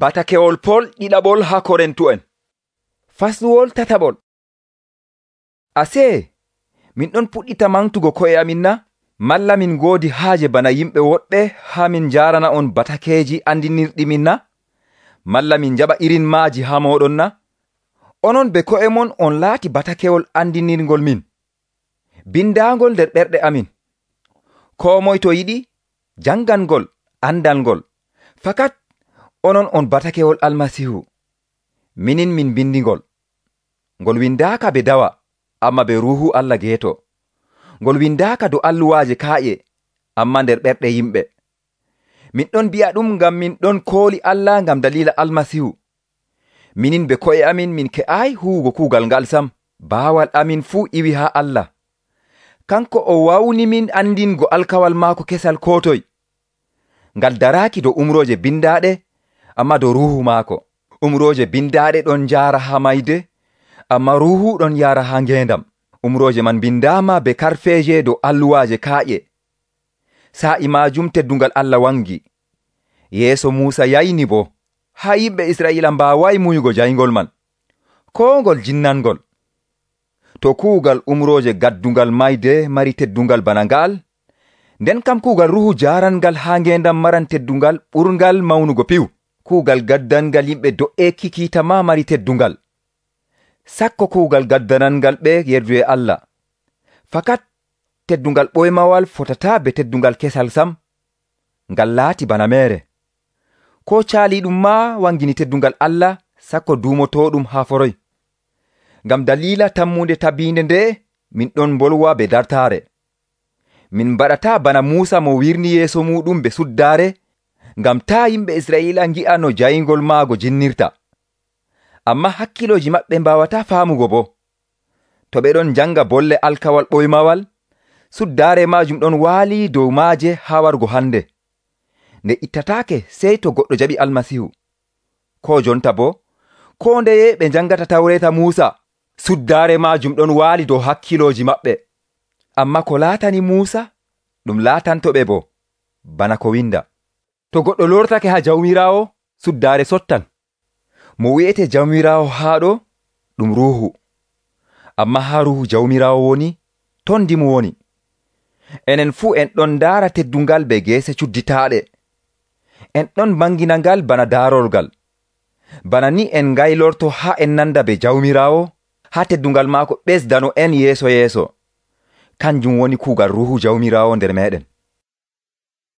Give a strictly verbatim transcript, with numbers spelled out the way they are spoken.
batakewol pol ɗiɗaɓol ha Korintu'en. Fasluwol tataɓol. Ase min ɗon puɗɗita mantugo ko'e amin na? Malla min godi haaje bana yimɓe woɗɓe ha min jarana on batakeji andinirɗi min na? Malla min jaɓa irin maaji ha moɗon na? Onon be ko'e mon on laati batakewol andinirgol min. Bindangol nder ɓerɗe amin. Ko moy to yiɗi jangangol andalgol. Fakat onon on batakewol almasihu. Minin min bindingol. Ngol windaka be dawa, amma be ruhu Allah geeto. Ngol windaka do alluwaje ka'ye, amma nder ɓerɗe yimɓe. Min ɗon bi'a ɗum ngam min ɗon kooli Allah ngam dalila almasihu. Minin be ko'e amin min ke'ai huugo kuugal ngal sam. Baawal amin fuu iwi ha Allah. Kanko o wawni min andingo alkawal maako kesal kotoy. Ngal daraki do umroje bindaɗe, amma do ruhu maako. Umroje bindaɗe ɗon jara ha mayde, amma ruhu ɗon yara ha ngendam. Umroje man bindama be karfeje do alluwaje ka'ye. Sa'i majum teddungal Allah wangi. Yeeso Musa yayni bo, ha yimɓe Israila mbawai muyugo jayngol man. Ko ngol jinnangol. To kuugal umroje gaddungal mayde mari teddungal bana ngal, nden kam kuugal ruhu jarangal ha ngendam maran teddungal ɓurgal mawnugo piw. Kuugal gaddangal yimɓe do'e kikita ma mari teddungal. Sakko kuugal gaddanangal ɓe yerduye Allah. Fakat teddungal ɓoymawal fotata be teddungal kesal sam. Ngal laati bana mere. Ko caali ɗum ma wangini teddungal Allah sakko dumotoɗum ha foroy. Ngam dalila tammunde tabinde nde min ɗon bolwa be dartare. Min baɗata bana Musa mo wirni yeeso muɗum be suddare, ngam ta yimɓe Israila ngi'a no jayngol maago jinnirta. Amma hakkiloji maɓɓe mbawata faamugo bo. To ɓe ɗon janga bolle alkawal ɓoymawal, suddare majum ɗon waali dow maaje ha wargo hande. Nde ittatake sey to goɗɗo jaɓi almasihu. Ko jonta bo, ko ndeye ɓe jangata tawreta Musa, suddare majum ɗon waali dow hakkiloji maɓɓe. Amma ko laatani Musa, ɗum laatantoɓe bo, bana ko winda. To goɗɗo lortake ha jawmirawo, suddare sottan. Mo wi'ete jawmirawo haɗo, ɗum ruhu. Amma ha ruhu jawmirawo woni, ton ndimu woni. Enen fuu en ɗon dara teddungal be geese cudditaɗe. En ɗon banginangal bana darolgal. Bana ni en ngaylorto ha en nanda be jawmirawo, ha teddungal maako ɓesdano en yeeso yeeso. Kanjum woni kuugal ruhu jawmirawo nder meɗen.